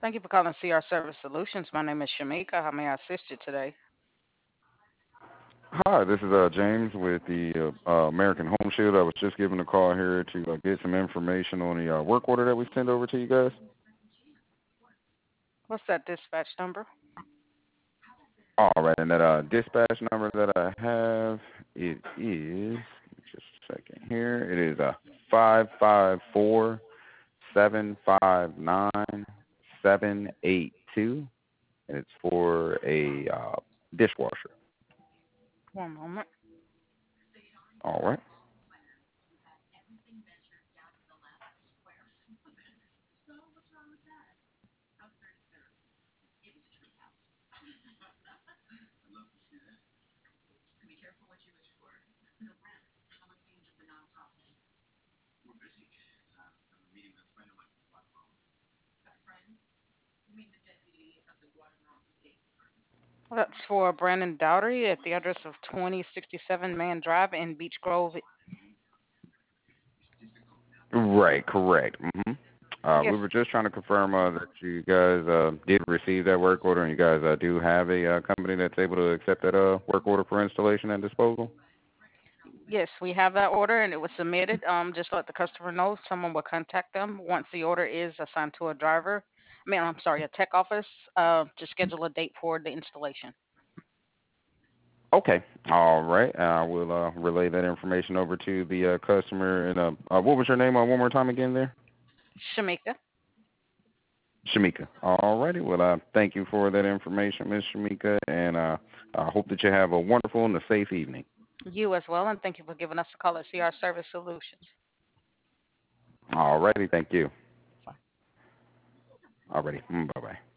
Thank you for calling CR Service Solutions. My name is Shamika. How may I assist you today? Hi, this is James with the American Home Shield. I was just giving a call here to get some information on the work order that we sent over to you guys. What's that dispatch number? All right, and that dispatch number that I have, it is just a second here. It is 554-759-782, and it's for a dishwasher. One moment. All right. That's for Brandon Dowdery at the address of 2067 Man Drive in Beech Grove. Right, correct. Yes, We were just trying to confirm that you guys did receive that work order, and you guys do have a company that's able to accept that work order for installation and disposal. yes, we have that order and it was submitted. Just let the customer know. Someone will contact them once the order is assigned to a driver. I'm sorry, a tech office to schedule a date for the installation. Okay, all right. I will relay that information over to the customer. And what was your name one more time again there? Shamika, Shamika. All righty. Well, thank you for that information, Miss Shamika, and I hope that you have a wonderful and a safe evening. you as well, and thank you for giving us a call at CR Service Solutions. All righty. Thank you. All righty. Bye-bye.